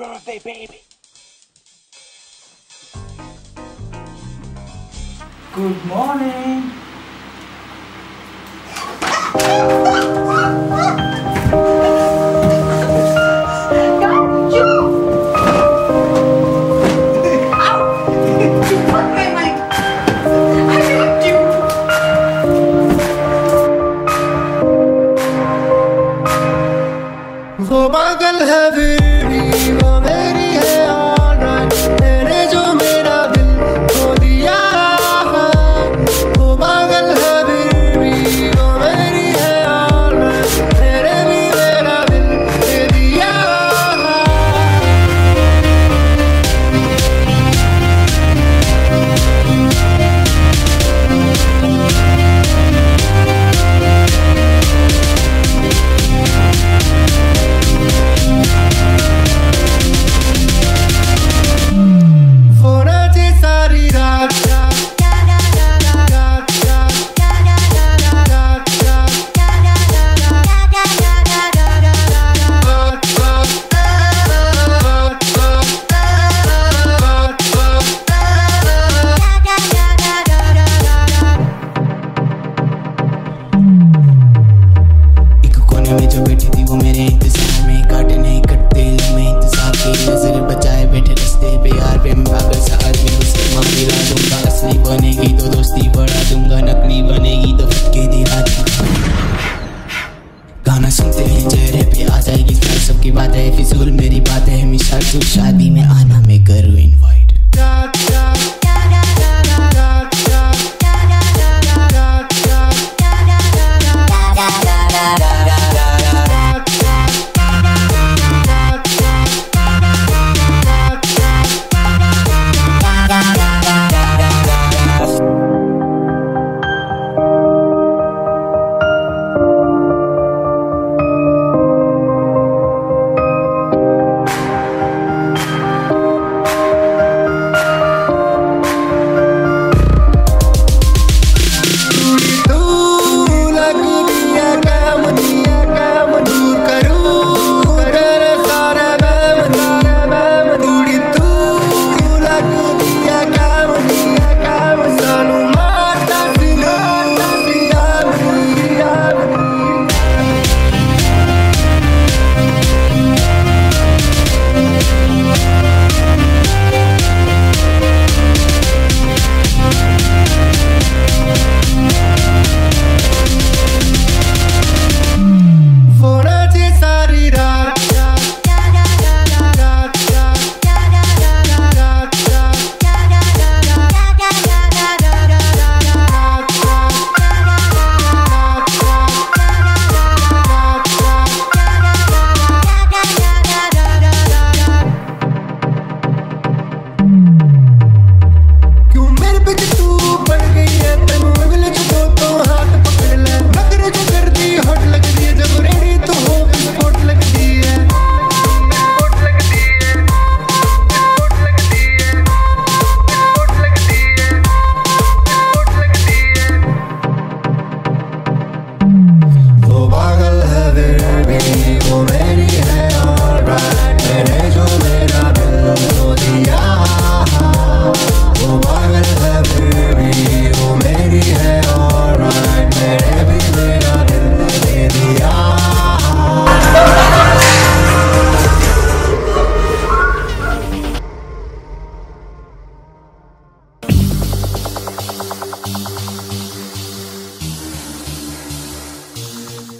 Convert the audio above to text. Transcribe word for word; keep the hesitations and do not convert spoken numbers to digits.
birthday, baby. Good morning. वो पागल है फिर भी वो मेरी है ऑलराइट, मैंने जो मेरा दिल खो दिया। वो पागल है फिर भी वो मेरी है ऑलराइट, मैंने भी मेरा दिल दे दिया। में जो बैठी थी वो मेरे इंतजार में, काटे नहीं कटते मैं इंतजार की नजर बचाए बैठे रास्ते पे यार पे मैं पागल सा आदमी उसकी माँ मिला दूंगा। असली बनेगी तो दोस्ती बढ़ा दूंगा, नकली बनेगी तो फटके दिला दूंगा। गाना सुनते हैं चेहरे पे आ जाएगी सबकी बातें, फिजूल मेरी बातें हमेशा तू शादी में आना।